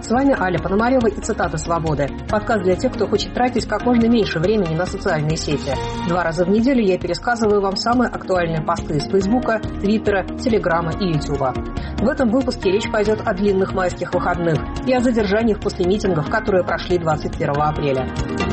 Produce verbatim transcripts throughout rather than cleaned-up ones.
С вами Аля Пономарева и цитаты «Свободы». Подкаст для тех, кто хочет тратить как можно меньше времени на социальные сети. Два раза в неделю я пересказываю вам самые актуальные посты из Фейсбука, Твиттера, Телеграма и Ютуба. В этом выпуске речь пойдет о длинных майских выходных и о задержаниях после митингов, которые прошли двадцать первого апреля.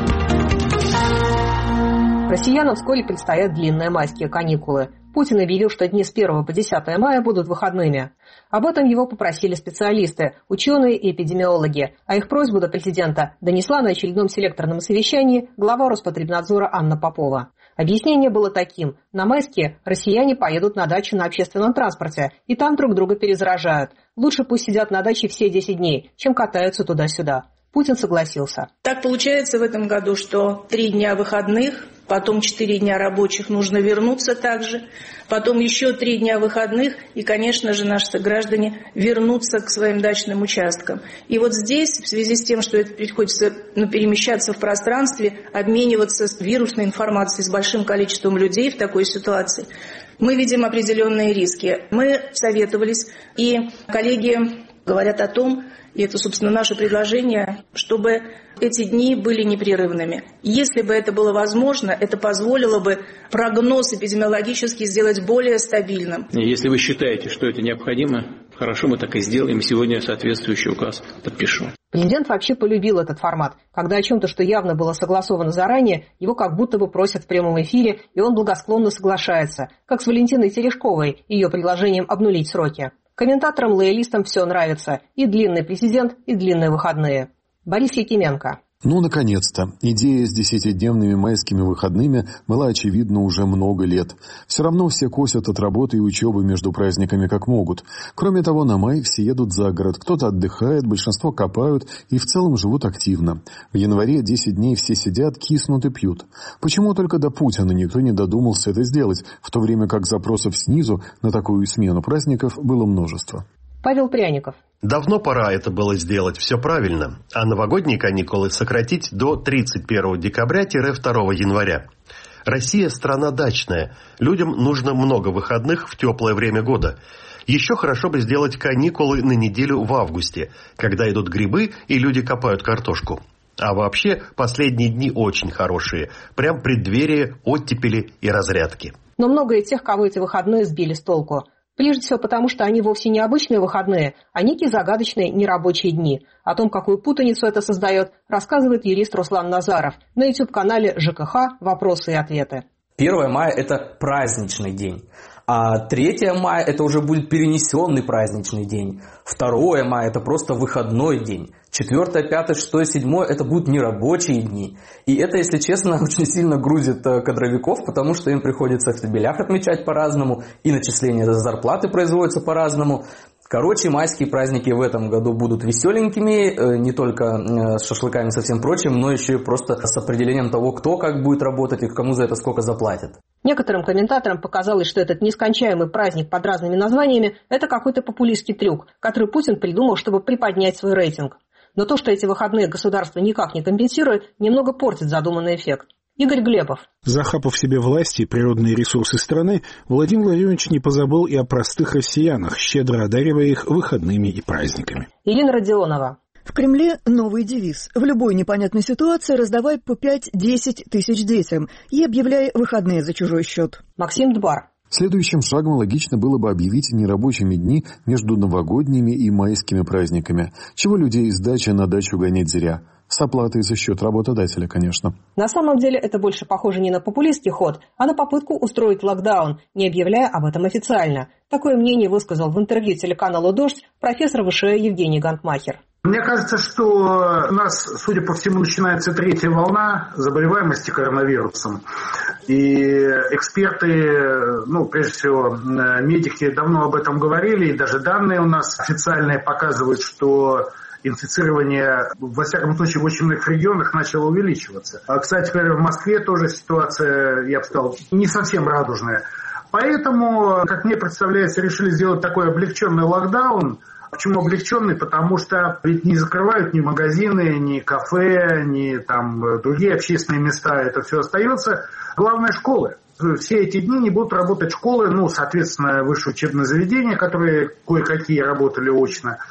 Россиянам вскоре предстоят длинные майские каникулы. Путин объявил, что дни с первого по десятое мая будут выходными. Об этом его попросили специалисты, ученые и эпидемиологи, а их просьбу до президента донесла на очередном селекторном совещании глава Роспотребнадзора Анна Попова. Объяснение было таким: на майские россияне поедут на дачу на общественном транспорте, и там друг друга перезаражают. Лучше пусть сидят на даче все десять дней, чем катаются туда-сюда. Путин согласился. Так получается в этом году, что три дня выходных, потом четыре дня рабочих, нужно вернуться также, потом еще три дня выходных, и, конечно же, наши граждане вернутся к своим дачным участкам. И вот здесь, в связи с тем, что это приходится ну, перемещаться в пространстве, обмениваться вирусной информацией с большим количеством людей в такой ситуации, мы видим определенные риски. Мы советовались, и коллеги говорят о том, и это, собственно, наше предложение, чтобы эти дни были непрерывными. Если бы это было возможно, это позволило бы прогноз эпидемиологический сделать более стабильным. Если вы считаете, что это необходимо, хорошо, мы так и сделаем. Сегодня соответствующий указ подпишу. Президент вообще полюбил этот формат, когда о чем-то, что явно было согласовано заранее, его как будто бы просят в прямом эфире, и он благосклонно соглашается, как с Валентиной Терешковой и ее предложением обнулить сроки. Комментаторам-лоялистам все нравится. И длинный президент, и длинные выходные. Борис Якименко. Ну, наконец-то. Идея с десятидневными майскими выходными была очевидна уже много лет. Все равно все косят от работы и учебы между праздниками как могут. Кроме того, на май все едут за город. Кто-то отдыхает, большинство копают и в целом живут активно. В январе десять дней все сидят, киснут и пьют. Почему только до Путина никто не додумался это сделать, в то время как запросов снизу на такую смену праздников было множество? Павел Пряников. Давно пора это было сделать, все правильно, а новогодние каникулы сократить до тридцать первого декабря-второго января. Россия – страна дачная, людям нужно много выходных в теплое время года. Еще хорошо бы сделать каникулы на неделю в августе, когда идут грибы и люди копают картошку. А вообще последние дни очень хорошие, прям преддверие оттепели и разрядки. Но много и тех, кого эти выходные сбили с толку. Прежде всего потому, что они вовсе не обычные выходные, а некие загадочные нерабочие дни. О том, какую путаницу это создает, рассказывает юрист Руслан Назаров на ютуб-канале ЖКХ «Вопросы и ответы». первое мая – это праздничный день. А третье мая – это уже будет перенесенный праздничный день. второе мая – это просто выходной день. четвёртое, пятое, шестое, седьмое – это будут нерабочие дни. И это, если честно, очень сильно грузит кадровиков, потому что им приходится в штабелях отмечать по-разному, и начисления за зарплаты производятся по-разному. Короче, майские праздники в этом году будут веселенькими, не только с шашлыками и со всем прочим, но еще и просто с определением того, кто как будет работать и кому за это сколько заплатят. Некоторым комментаторам показалось, что этот нескончаемый праздник под разными названиями – это какой-то популистский трюк, который Путин придумал, чтобы приподнять свой рейтинг. Но то, что эти выходные государство никак не компенсирует, немного портит задуманный эффект. Игорь Глебов. Захапав себе власти и природные ресурсы страны, Владимир Владимирович не позабыл и о простых россиянах, щедро одаривая их выходными и праздниками. Ирина Родионова. В Кремле новый девиз. В любой непонятной ситуации раздавай по пять-десять тысяч детям и объявляй выходные за чужой счет. Максим Дбар. Следующим шагом логично было бы объявить нерабочими дни между новогодними и майскими праздниками. Чего людей с дачи на дачу гонять зря? С оплатой за счет работодателя, конечно. На самом деле это больше похоже не на популистский ход, а на попытку устроить локдаун, не объявляя об этом официально. Такое мнение высказал в интервью телеканалу «Дождь» профессор ВШЭ Евгений Гантмахер. Мне кажется, что у нас, судя по всему, начинается третья волна заболеваемости коронавирусом. И эксперты, ну, прежде всего, медики давно об этом говорили, и даже данные у нас официальные показывают, что инфицирование, во всяком случае, в очень многих регионах начало увеличиваться. А, кстати говоря, в Москве тоже ситуация, я бы сказал, не совсем радужная. Поэтому, как мне представляется, решили сделать такой облегченный локдаун. Почему облегченный? Потому что ведь не закрывают ни магазины, ни кафе, ни там другие общественные места. Это все остается. Главное, школы. Все эти дни не будут работать школы, ну, соответственно, высшие учебные заведения, которые кое-какие работали очно.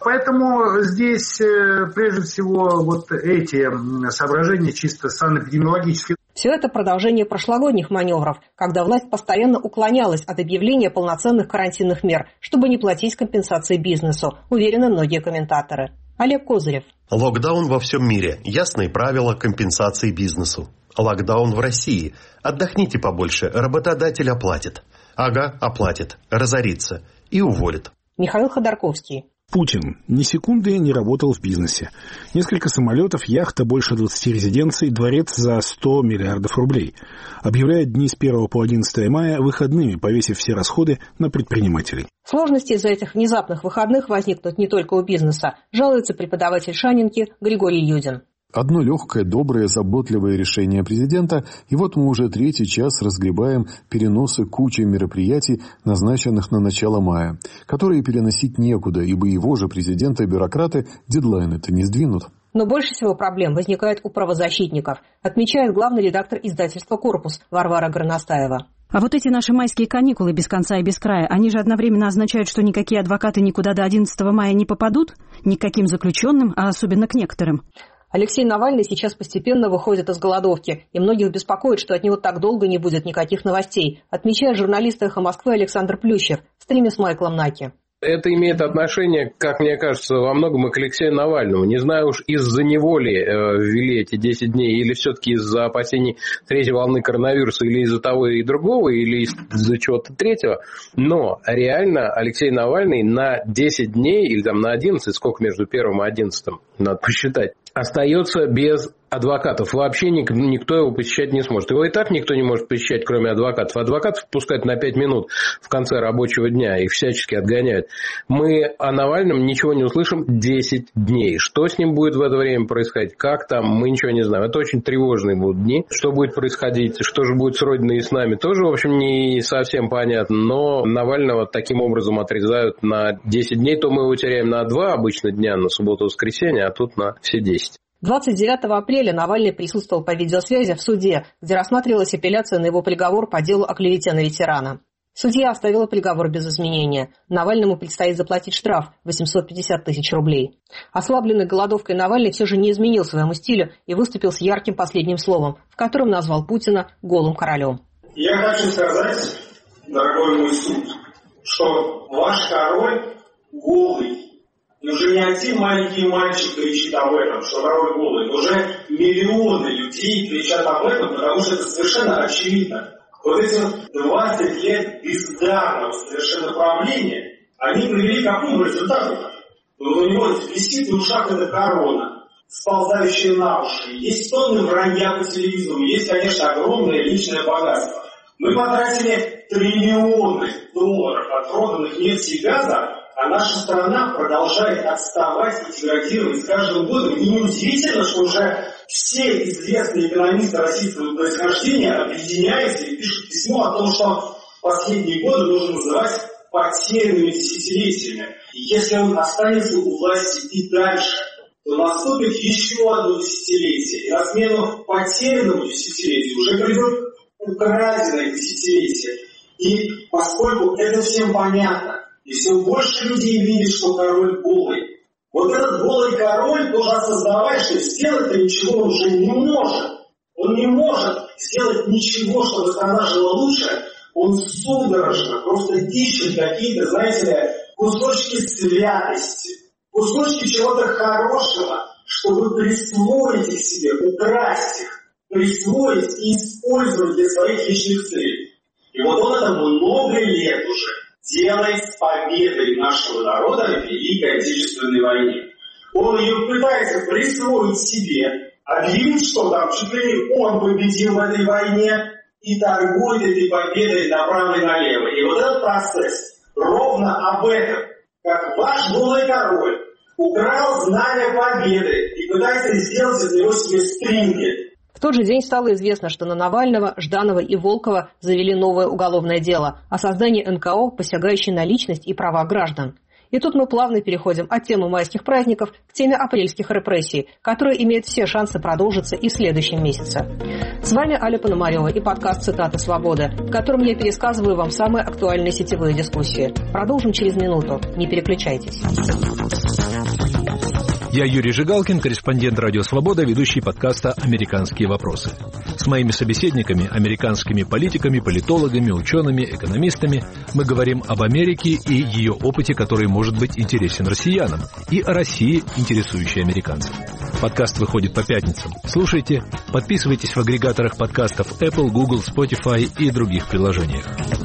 Поэтому здесь прежде всего вот эти соображения чисто санэпидемиологические. Все это продолжение прошлогодних маневров, когда власть постоянно уклонялась от объявления полноценных карантинных мер, чтобы не платить компенсации бизнесу, уверены многие комментаторы. Олег Козырев. Локдаун во всем мире. Ясные правила компенсации бизнесу. Локдаун в России. Отдохните побольше, работодатель оплатит. Ага, оплатит, разорится и уволит. Михаил Ходорковский. Путин ни секунды не работал в бизнесе. Несколько самолетов, яхта, больше двадцати резиденций, дворец за сто миллиардов рублей. Объявляет дни с первого по одиннадцатое мая выходными, повесив все расходы на предпринимателей. Сложности из-за этих внезапных выходных возникнут не только у бизнеса, жалуется преподаватель Шанинки Григорий Юдин. Одно легкое, доброе, заботливое решение президента, и вот мы уже третий час разгребаем переносы кучи мероприятий, назначенных на начало мая, которые переносить некуда, ибо его же президенты и бюрократы дедлайны-то не сдвинут. Но больше всего проблем возникает у правозащитников, отмечает главный редактор издательства «Корпус» Варвара Горностаева. А вот эти наши майские каникулы без конца и без края, они же одновременно означают, что никакие адвокаты никуда до одиннадцатого мая не попадут, ни к каким заключенным, а особенно к некоторым. Алексей Навальный сейчас постепенно выходит из голодовки, и многих беспокоит, что от него так долго не будет никаких новостей, отмечает журналист «Эхо Москвы» Александр Плющев в стриме с Майклом Наки. Это имеет отношение, как мне кажется, во многом и к Алексею Навальному. Не знаю уж, из-за него ли э, ввели эти десять дней, или все-таки из-за опасений третьей волны коронавируса, или из-за того и другого, или из-за чего-то третьего. Но реально Алексей Навальный на десять дней, или там на одиннадцать, сколько между первым и одиннадцатым, надо посчитать, остается без адвокатов. Вообще никто его посещать не сможет. Его и так никто не может посещать, кроме адвокатов. Адвокатов пускают на пять минут в конце рабочего дня, их всячески отгоняют. Мы о Навальном ничего не услышим десять дней. Что с ним будет в это время происходить, как там, мы ничего не знаем. Это очень тревожные будут дни. Что будет происходить, что же будет с Родиной и с нами, тоже, в общем, не совсем понятно. Но Навального таким образом отрезают на десять дней, то мы его теряем на два обычно дня, на субботу-воскресенье, а тут на все десять. двадцать девятого апреля Навальный присутствовал по видеосвязи в суде, где рассматривалась апелляция на его приговор по делу о клевете на ветерана. Судья оставила приговор без изменения. Навальному предстоит заплатить штраф восемьсот пятьдесят тысяч рублей. Ослабленный голодовкой Навальный все же не изменил своему стилю и выступил с ярким последним словом, в котором назвал Путина голым королем. Я хочу сказать, дорогой мой суд, что ваш король голый. И уже не один маленький мальчик кричит об этом, что король голый. Уже миллионы людей кричат об этом, потому что это совершенно очевидно. Вот эти двадцать лет бездарного совершенно правления, они привели к какому результату? Ну, у него висит в ушах эта корона, сползающая на уши. Есть тонны вранья по телевизору, есть, конечно, огромное личное богатство. Мы потратили триллионы долларов от проданных нефти и газа, а наша страна продолжает отставать и деградировать с каждым годом. И неудивительно, что уже все известные экономисты российского происхождения объединяются и пишут письмо о том, что последние годы нужно называть потерянными десятилетиями. И если он останется у власти и дальше, то наступит еще одно десятилетие. И на смену потерянному десятилетию уже придет украденное десятилетие. И поскольку это всем понятно, и все больше людей видит, что король голый. Вот этот голый король тоже осознавает, что сделать-то ничего он уже не может. Он не может сделать ничего, чтобы страна жила лучше. Он судорожно просто ищет какие-то, знаете ли, кусочки святости, кусочки чего-то хорошего, чтобы присвоить их себе, украсть их, присвоить и использовать для своих личных целей. И вот он это много лет уже делает с победой нашего народа в Великой Отечественной войне. Он ее пытается присвоить себе, объявить, что там чуть ли не он победил в этой войне, и торгует этой победой направо и налево. И вот этот процесс ровно об этом, как ваш голый король украл знамя победы и пытается сделать из него себе стринги. В тот же день стало известно, что на Навального, Жданова и Волкова завели новое уголовное дело о создании эн ка о, посягающее на личность и права граждан. И тут мы плавно переходим от темы майских праздников к теме апрельских репрессий, которые имеют все шансы продолжиться и в следующем месяце. С вами Аля Пономарева и подкаст «Цитаты свободы», в котором я пересказываю вам самые актуальные сетевые дискуссии. Продолжим через минуту. Не переключайтесь. Я Юрий Жигалкин, корреспондент «Радио Свобода», ведущий подкаста «Американские вопросы». С моими собеседниками, американскими политиками, политологами, учеными, экономистами, мы говорим об Америке и ее опыте, который может быть интересен россиянам, и о России, интересующей американцев. Подкаст выходит по пятницам. Слушайте, подписывайтесь в агрегаторах подкастов Apple, Google, Spotify и других приложениях.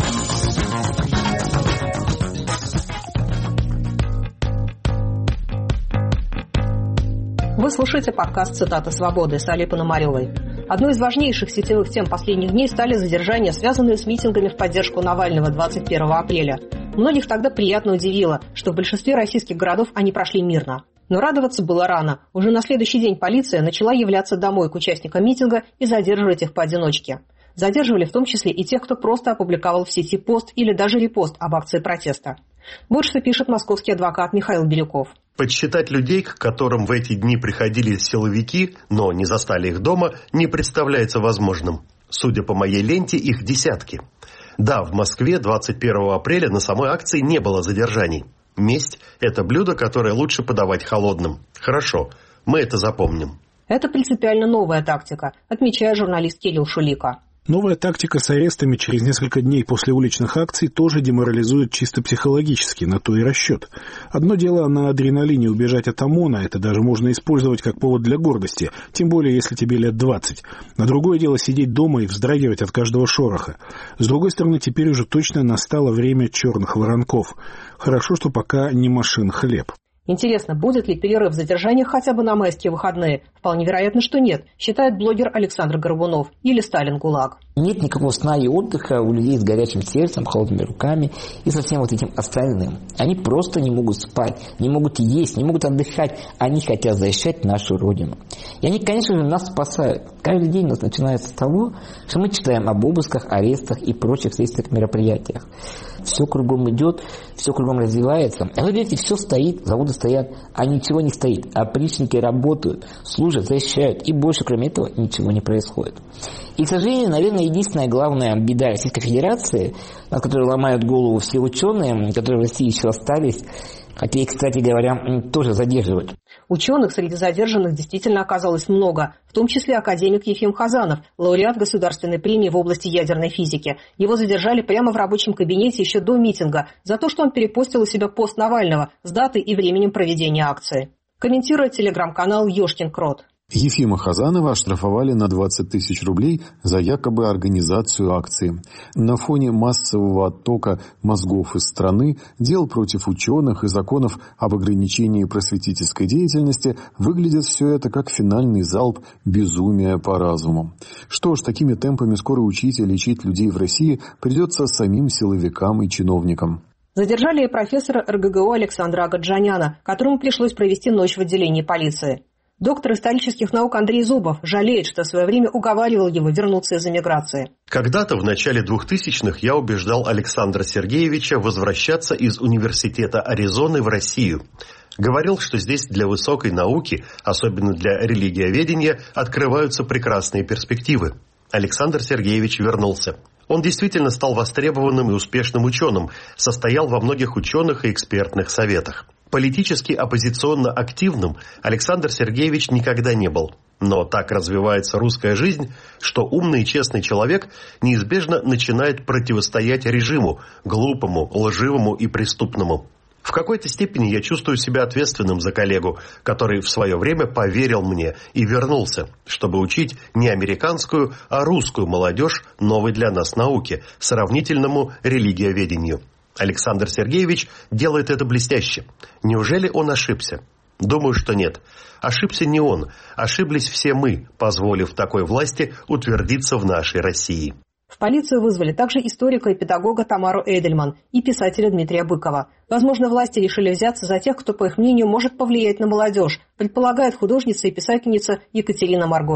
Вы слушаете подкаст «Цитаты свободы» с Алей Пономаревой. Одной из важнейших сетевых тем последних дней стали задержания, связанные с митингами в поддержку Навального двадцать первого апреля. Многих тогда приятно удивило, что в большинстве российских городов они прошли мирно. Но радоваться было рано. Уже на следующий день полиция начала являться домой к участникам митинга и задерживать их поодиночке. Задерживали в том числе и тех, кто просто опубликовал в сети пост или даже репост об акции протеста. Вот что пишет московский адвокат Михаил Бирюков. Подсчитать людей, к которым в эти дни приходили силовики, но не застали их дома, не представляется возможным. Судя по моей ленте, их десятки. Да, в Москве двадцать первого апреля на самой акции не было задержаний. Месть – это блюдо, которое лучше подавать холодным. Хорошо, мы это запомним. Это принципиально новая тактика, отмечает журналист Кирилл Шулика. Новая тактика с арестами через несколько дней после уличных акций тоже деморализует чисто психологически, на то и расчет. Одно дело на адреналине убежать от ОМОНа, это даже можно использовать как повод для гордости, тем более если тебе лет двадцать. А другое дело сидеть дома и вздрагивать от каждого шороха. С другой стороны, теперь уже точно настало время черных воронков. Хорошо, что пока не машин хлеб. Интересно, будет ли перерыв в задержаниях хотя бы на майские выходные? Вполне вероятно, что нет, считает блогер Александр Горбунов или Сталин ГУЛАГ. Нет никакого сна и отдыха у людей с горячим сердцем, холодными руками и со всем вот этим остальным. Они просто не могут спать, не могут есть, не могут отдыхать. Они хотят защищать нашу Родину. И они, конечно же, нас спасают. Каждый день у нас начинается с того, что мы читаем об обысках, арестах и прочих следственных мероприятиях. Все кругом идет, все кругом развивается. А вы видите, все стоит, заводы стоят, а ничего не стоит. Опричники работают, служат, защищают. И больше, кроме этого, ничего не происходит. И, к сожалению, наверное, единственная главная беда Российской Федерации, над которой ломают голову все ученые, которые в России еще остались, хотя и, кстати говоря, тоже задерживают. Ученых среди задержанных действительно оказалось много, в том числе академик Ефим Хазанов, лауреат государственной премии в области ядерной физики. Его задержали прямо в рабочем кабинете еще до митинга за то, что он перепостил у себя пост Навального с датой и временем проведения акции. Комментирует телеграм-канал «Ёшкин Крот». Ефима Хазанова оштрафовали на двадцать тысяч рублей за якобы организацию акции. На фоне массового оттока мозгов из страны, дел против ученых и законов об ограничении просветительской деятельности выглядит все это как финальный залп безумия по разуму. Что ж, такими темпами скоро учить и лечить людей в России придется самим силовикам и чиновникам. Задержали и профессора эр гэ гэ у Александра Агаджаняна, которому пришлось провести ночь в отделении полиции. Доктор исторических наук Андрей Зубов жалеет, что в свое время уговаривал его вернуться из эмиграции. Когда-то в начале двухтысячных я убеждал Александра Сергеевича возвращаться из университета Аризоны в Россию. Говорил, что здесь для высокой науки, особенно для религиоведения, открываются прекрасные перспективы. Александр Сергеевич вернулся. Он действительно стал востребованным и успешным ученым, состоял во многих ученых и экспертных советах. Политически оппозиционно активным Александр Сергеевич никогда не был. Но так развивается русская жизнь, что умный и честный человек неизбежно начинает противостоять режиму, глупому, лживому и преступному. В какой-то степени я чувствую себя ответственным за коллегу, который в свое время поверил мне и вернулся, чтобы учить не американскую, а русскую молодежь новой для нас науке, сравнительному религиоведению. Александр Сергеевич делает это блестяще. Неужели он ошибся? Думаю, что нет. Ошибся не он, ошиблись все мы, позволив такой власти утвердиться в нашей России. В полицию вызвали также историка и педагога Тамару Эдельман и писателя Дмитрия Быкова. Возможно, власти решили взяться за тех, кто, по их мнению, может повлиять на молодежь, предполагает художница и писательница Екатерина Марголес.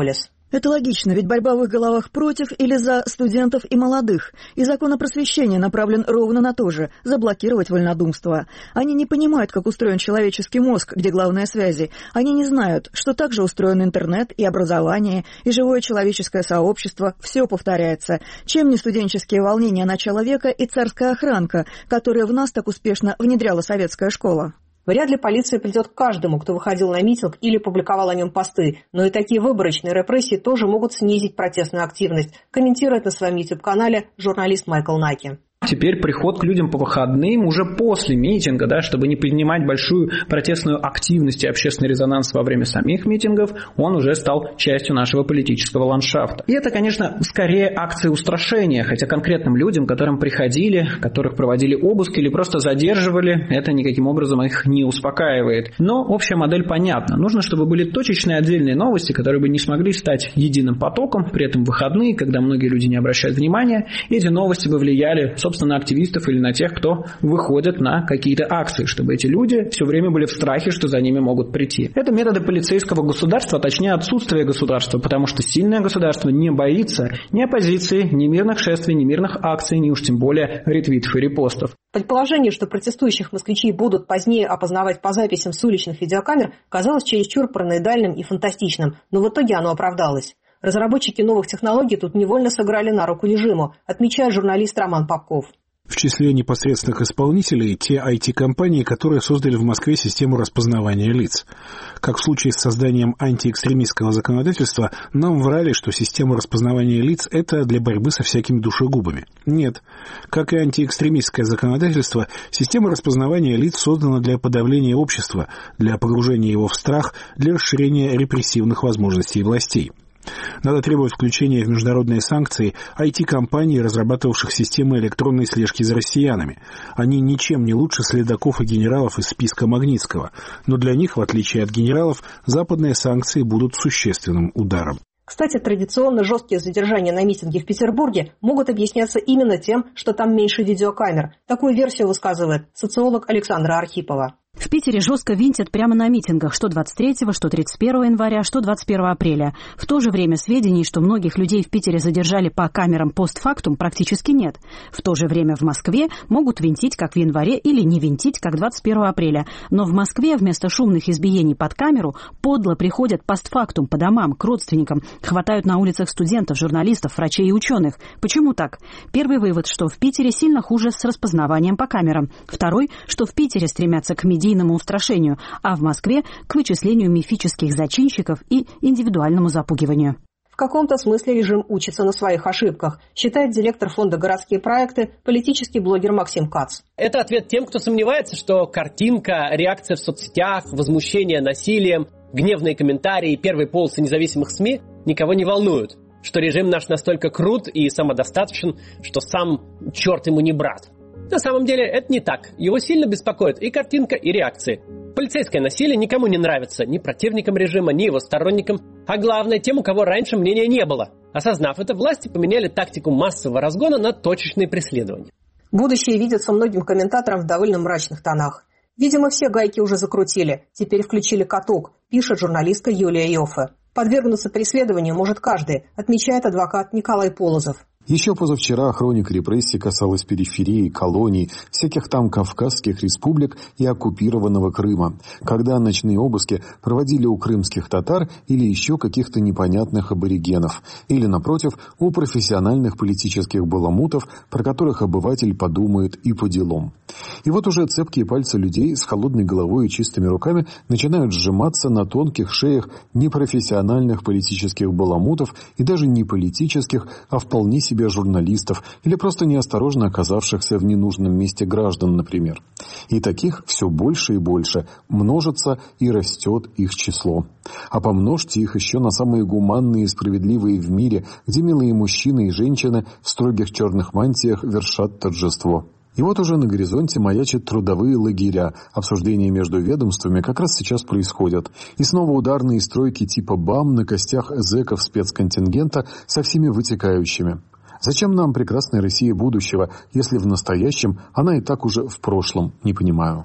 Это логично, ведь борьба в их головах против или за студентов и молодых. И закон о просвещении направлен ровно на то же – заблокировать вольнодумство. Они не понимают, как устроен человеческий мозг, где главные связи. Они не знают, что также устроен интернет и образование, и живое человеческое сообщество. Все повторяется. Чем не студенческие волнения начала века и царская охранка, которые в нас так успешно внедряла советская школа? Вряд ли полиция придет к каждому, кто выходил на митинг или публиковал о нем посты, но и такие выборочные репрессии тоже могут снизить протестную активность, комментирует на своем YouTube-канале журналист Майкл Наки. Теперь приход к людям по выходным уже после митинга, да, чтобы не поднимать большую протестную активность и общественный резонанс во время самих митингов, он уже стал частью нашего политического ландшафта. И это, конечно, скорее акция устрашения, хотя конкретным людям, которым приходили, которых проводили обыск или просто задерживали, это никаким образом их не успокаивает. Но общая модель понятна. Нужно, чтобы были точечные отдельные новости, которые бы не смогли стать единым потоком, при этом выходные, когда многие люди не обращают внимания, эти новости бы влияли, собственно, на активистов или на тех, кто выходит на какие-то акции, чтобы эти люди все время были в страхе, что за ними могут прийти. Это методы полицейского государства, а точнее отсутствие государства, потому что сильное государство не боится ни оппозиции, ни мирных шествий, ни мирных акций, ни уж тем более ретвитов и репостов. Предположение, что протестующих москвичей будут позднее опознавать по записям с уличных видеокамер, казалось чересчур параноидальным и фантастичным, но в итоге оно оправдалось. Разработчики новых технологий тут невольно сыграли на руку режиму, отмечает журналист Роман Попков. В числе непосредственных исполнителей те ай ти-компании, которые создали в Москве систему распознавания лиц. Как в случае с созданием антиэкстремистского законодательства, нам врали, что система распознавания лиц – это для борьбы со всякими душегубами. Нет. Как и антиэкстремистское законодательство, система распознавания лиц создана для подавления общества, для погружения его в страх, для расширения репрессивных возможностей властей. Надо требовать включения в международные санкции ай ти-компаний, разрабатывавших системы электронной слежки за россиянами. Они ничем не лучше следаков и генералов из списка Магнитского, но для них, в отличие от генералов, западные санкции будут существенным ударом. Кстати, традиционно жесткие задержания на митинге в Петербурге могут объясняться именно тем, что там меньше видеокамер. Такую версию высказывает социолог Александра Архипова. В Питере жестко винтят прямо на митингах, что двадцать третьего, что тридцать первого января, что двадцать первого апреля. В то же время сведений, что многих людей в Питере задержали по камерам постфактум, практически нет. В то же время в Москве могут винтить как в январе или не винтить как двадцать первого апреля. Но в Москве вместо шумных избиений под камеру подло приходят постфактум по домам, к родственникам, хватают на улицах студентов, журналистов, врачей и ученых. Почему так? Первый вывод, что в Питере сильно хуже с распознаванием по камерам. Второй, что в Питере стремятся к медийному устрашению, а в Москве к вычислению мифических зачинщиков и индивидуальному запугиванию. В каком-то смысле режим учится на своих ошибках, считает директор фонда «Городские проекты», политический блогер Максим Кац. Это ответ тем, кто сомневается, что картинка, реакция в соцсетях, возмущение насилием, гневные комментарии и первые полосы независимых СМИ никого не волнуют, что режим наш настолько крут и самодостаточен, что сам черт ему не брат. На самом деле это не так. Его сильно беспокоит и картинка, и реакции. Полицейское насилие никому не нравится, ни противникам режима, ни его сторонникам, а главное тем, у кого раньше мнения не было. Осознав это, власти поменяли тактику массового разгона на точечные преследования. Будущее видится многим комментаторам в довольно мрачных тонах. Видимо, все гайки уже закрутили, теперь включили каток, пишет журналистка Юлия Йоффе. Подвергнуться преследованию может каждый, отмечает адвокат Николай Полозов. Еще позавчера хроника репрессий касалась периферии, колоний, всяких там кавказских республик и оккупированного Крыма, когда ночные обыски проводили у крымских татар или еще каких-то непонятных аборигенов, или, напротив, у профессиональных политических баламутов, про которых обыватель подумает и по делам. И вот уже цепкие пальцы людей с холодной головой и чистыми руками начинают сжиматься на тонких шеях непрофессиональных политических баламутов и даже не политических, а вполне себе журналистов или просто неосторожно оказавшихся в ненужном месте граждан, например. И таких все больше и больше, множится и растет их число. А помножьте их еще на самые гуманные и справедливые в мире, где милые мужчины и женщины в строгих черных мантиях вершат торжество. И вот уже на горизонте маячат трудовые лагеря. Обсуждения между ведомствами как раз сейчас происходят. И снова ударные стройки типа БАМ на костях зэков спецконтингента со всеми вытекающими. Зачем нам прекрасная Россия будущего, если в настоящем она и так уже в прошлом, не понимаю.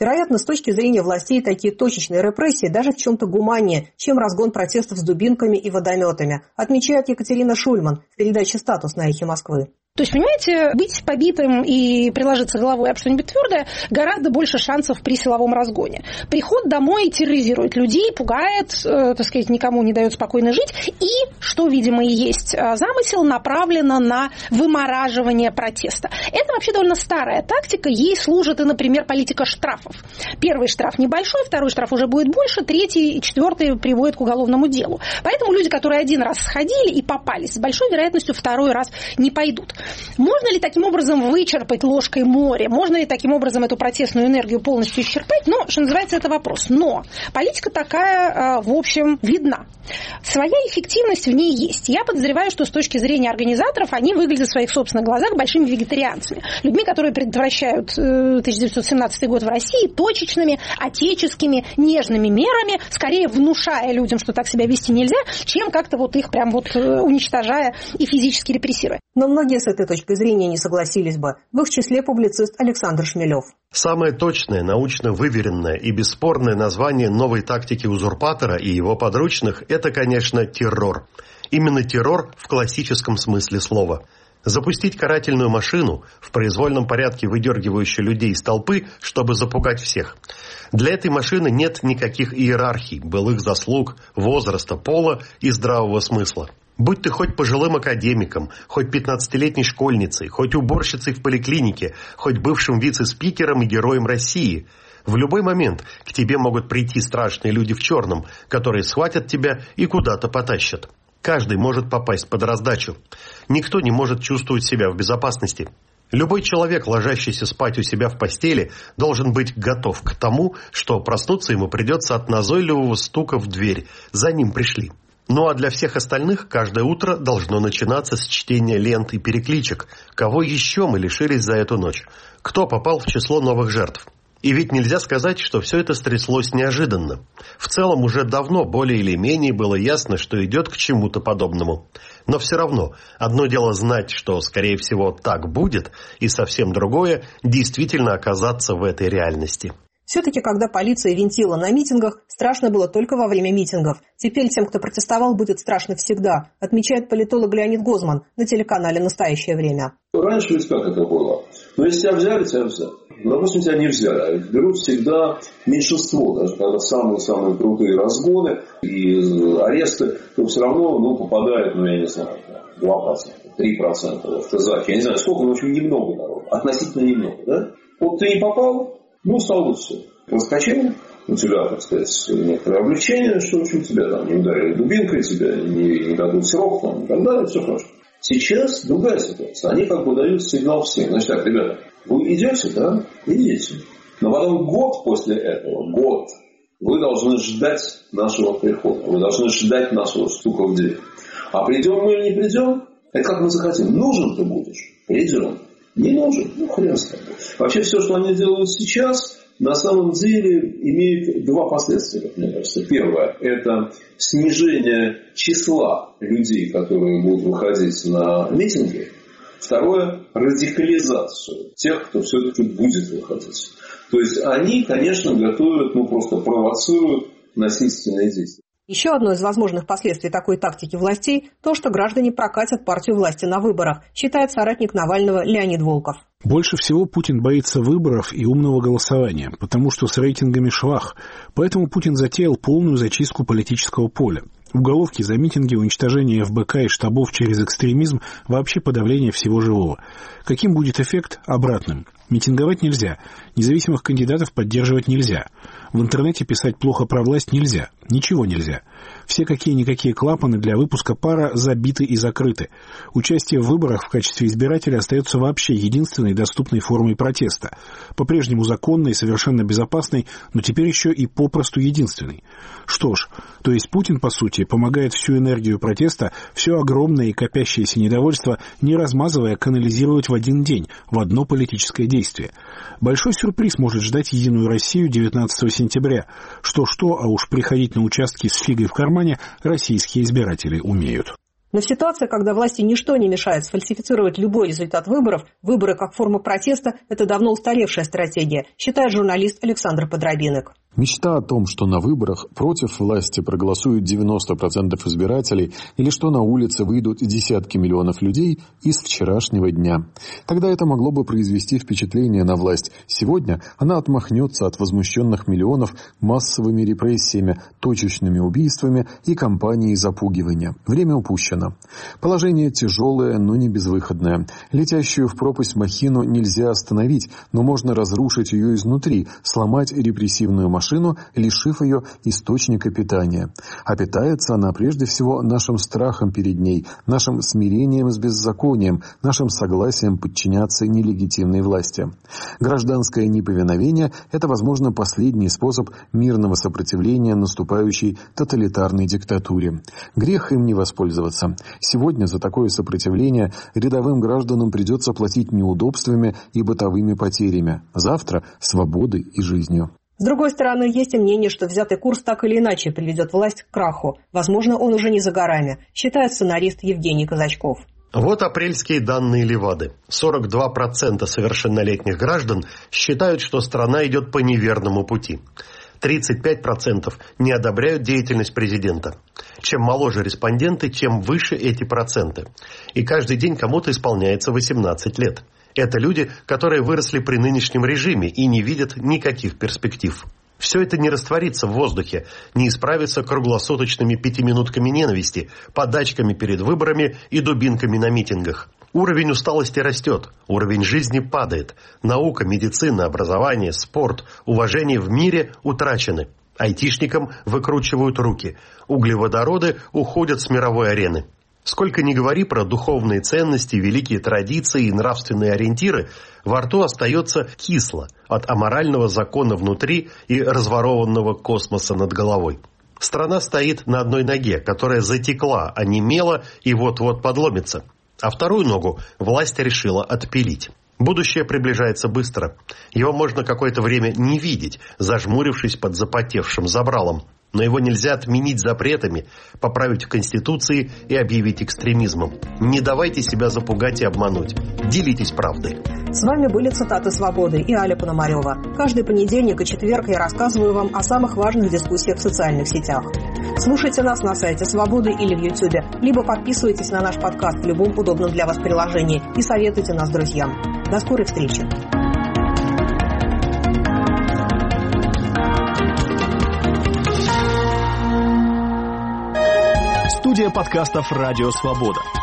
Вероятно, с точки зрения властей такие точечные репрессии даже в чем-то гуманнее, чем разгон протестов с дубинками и водометами, отмечает Екатерина Шульман в передаче «Статус» на «Эхе Москвы». То есть, понимаете, быть побитым и приложиться головой об что-нибудь твердое гораздо больше шансов при силовом разгоне. Приход домой терроризирует людей, пугает, э, так сказать, никому не дает спокойно жить. И, что, видимо, и есть замысел, направлено на вымораживание протеста. Это вообще довольно старая тактика. Ей служит и, например, политика штрафов. Первый штраф небольшой, второй штраф уже будет больше, третий и четвертый приводит к уголовному делу. Поэтому люди, которые один раз сходили и попались, с большой вероятностью второй раз не пойдут. Можно ли таким образом вычерпать ложкой море? Можно ли таким образом эту протестную энергию полностью исчерпать? Ну, что называется, это вопрос. Но политика такая, в общем, видна. Своя эффективность в ней есть. Я подозреваю, что с точки зрения организаторов они выглядят в своих собственных глазах большими вегетарианцами. Людьми, которые предотвращают тысяча девятьсот семнадцатый год в России точечными, отеческими, нежными мерами, скорее внушая людям, что так себя вести нельзя, чем как-то вот их прям вот уничтожая и физически репрессируя. Но многие с этой точки зрения не согласились бы. В их числе публицист Александр Шмелев. Самое точное, научно выверенное и бесспорное название новой тактики узурпатора и его подручных – это, конечно, террор. Именно террор в классическом смысле слова. Запустить карательную машину, в произвольном порядке выдергивающую людей из толпы, чтобы запугать всех. Для этой машины нет никаких иерархий, былых заслуг, возраста, пола и здравого смысла. Будь ты хоть пожилым академиком, хоть пятнадцатилетней школьницей, хоть уборщицей в поликлинике, хоть бывшим вице-спикером и героем России, в любой момент к тебе могут прийти страшные люди в черном, которые схватят тебя и куда-то потащат. Каждый может попасть под раздачу. Никто не может чувствовать себя в безопасности. Любой человек, ложащийся спать у себя в постели, должен быть готов к тому, что проснуться ему придется от назойливого стука в дверь. За ним пришли. Ну а для всех остальных каждое утро должно начинаться с чтения лент и перекличек. Кого еще мы лишились за эту ночь? Кто попал в число новых жертв? И ведь нельзя сказать, что все это стряслось неожиданно. В целом уже давно более или менее было ясно, что идет к чему-то подобному. Но все равно, одно дело знать, что, скорее всего, так будет, и совсем другое – действительно оказаться в этой реальности. Все-таки, когда полиция винтила на митингах, страшно было только во время митингов. Теперь тем, кто протестовал, будет страшно всегда, отмечает политолог Леонид Гозман на телеканале «Настоящее время». Раньше ведь как это было? Но если тебя взяли, тебя взяли. Но, допустим, тебя не взяли. А ведь берут всегда меньшинство. Даже когда самые-самые крутые разгоны и аресты, то все равно ну, попадает, ну, я не знаю, два процента, три процента в казахи. Я не знаю, сколько, но, в общем, немного народу. Относительно немного, да? Вот ты не попал, ну, стало все. Проскочил, у тебя, так сказать, некоторое облегчение, что, в общем, тебя там не ударили дубинкой, тебя не, не дадут срок, там, и так далее, все хорошо. Сейчас другая ситуация. Они как бы дают сигнал всем. Значит так, ребята, вы идете, да? Идите. Но потом год после этого, год, вы должны ждать нашего прихода. Вы должны ждать нашего стука в дверь. А придем мы или не придем, это как мы захотим. Нужен ты будешь? Придем. Не нужен? Ну, хрен с тобой. Вообще, все, что они делают сейчас, на самом деле имеет два последствия, как мне кажется. Первое – это снижение числа людей, которые будут выходить на митинги. Второе – радикализацию тех, кто все-таки будет выходить. То есть они, конечно, готовят, ну просто провоцируют насильственные действия. Еще одно из возможных последствий такой тактики властей – то, что граждане прокатят партию власти на выборах, считает соратник Навального Леонид Волков. Больше всего Путин боится выборов и умного голосования, потому что с рейтингами швах. Поэтому Путин затеял полную зачистку политического поля. Уголовки за митинги, уничтожение эф бэ ка и штабов через экстремизм, вообще подавление всего живого. Каким будет эффект? Обратным. Митинговать нельзя, независимых кандидатов поддерживать нельзя. В интернете писать плохо про власть нельзя, ничего нельзя. Все какие-никакие клапаны для выпуска пара забиты и закрыты. Участие в выборах в качестве избирателя остается вообще единственной доступной формой протеста. По-прежнему законной, совершенно безопасной, но теперь еще и попросту единственной. Что ж, то есть Путин, по сути, помогает всю энергию протеста, все огромное и копящееся недовольство, не размазывая, канализировать в один день, в одно политическое действие. Большой сюрприз может ждать Единую Россию девятнадцатого сентября. Что-что, а уж приходить на участки с фигой в кармане российские избиратели умеют. Но в ситуации, когда власти ничто не мешает сфальсифицировать любой результат выборов, выборы как форма протеста – это давно устаревшая стратегия, считает журналист Александр Подробинок. Мечта о том, что на выборах против власти проголосуют девяносто процентов избирателей или что на улице выйдут десятки миллионов людей, из вчерашнего дня. Тогда это могло бы произвести впечатление на власть. Сегодня она отмахнется от возмущенных миллионов массовыми репрессиями, точечными убийствами и кампанией запугивания. Время упущено. Положение тяжелое, но не безвыходное. Летящую в пропасть махину нельзя остановить, но можно разрушить ее изнутри, сломать репрессивную машину, машину, лишив ее источника питания. А питается она прежде всего нашим страхом перед ней, нашим смирением с беззаконием, нашим согласием подчиняться нелегитимной власти. Гражданское неповиновение – это, возможно, последний способ мирного сопротивления наступающей тоталитарной диктатуре. Грех им не воспользоваться. Сегодня за такое сопротивление рядовым гражданам придется платить неудобствами и бытовыми потерями. Завтра – свободой и жизнью. С другой стороны, есть и мнение, что взятый курс так или иначе приведет власть к краху. Возможно, он уже не за горами, считает сценарист Евгений Казачков. Вот апрельские данные Левады. сорок два процента совершеннолетних граждан считают, что страна идет по неверному пути. тридцать пять процентов не одобряют деятельность президента. Чем моложе респонденты, тем выше эти проценты. И каждый день кому-то исполняется восемнадцать лет. Это люди, которые выросли при нынешнем режиме и не видят никаких перспектив. Все это не растворится в воздухе, не исправится круглосуточными пятиминутками ненависти, подачками перед выборами и дубинками на митингах. Уровень усталости растет, уровень жизни падает. Наука, медицина, образование, спорт, уважение в мире утрачены. Айтишникам выкручивают руки. Углеводороды уходят с мировой арены. Сколько ни говори про духовные ценности, великие традиции и нравственные ориентиры, во рту остается кисло от аморального закона внутри и разворованного космоса над головой. Страна стоит на одной ноге, которая затекла, онемела и вот-вот подломится. А вторую ногу власть решила отпилить. Будущее приближается быстро. Его можно какое-то время не видеть, зажмурившись под запотевшим забралом. Но его нельзя отменить запретами, поправить в Конституции и объявить экстремизмом. Не давайте себя запугать и обмануть. Делитесь правдой. С вами были цитаты «Свободы» и Аля Пономарева. Каждый понедельник и четверг я рассказываю вам о самых важных дискуссиях в социальных сетях. Слушайте нас на сайте «Свободы» или в Ютьюбе, либо подписывайтесь на наш подкаст в любом удобном для вас приложении и советуйте нас друзьям. До скорой встречи. Студия подкастов «Радио Свобода».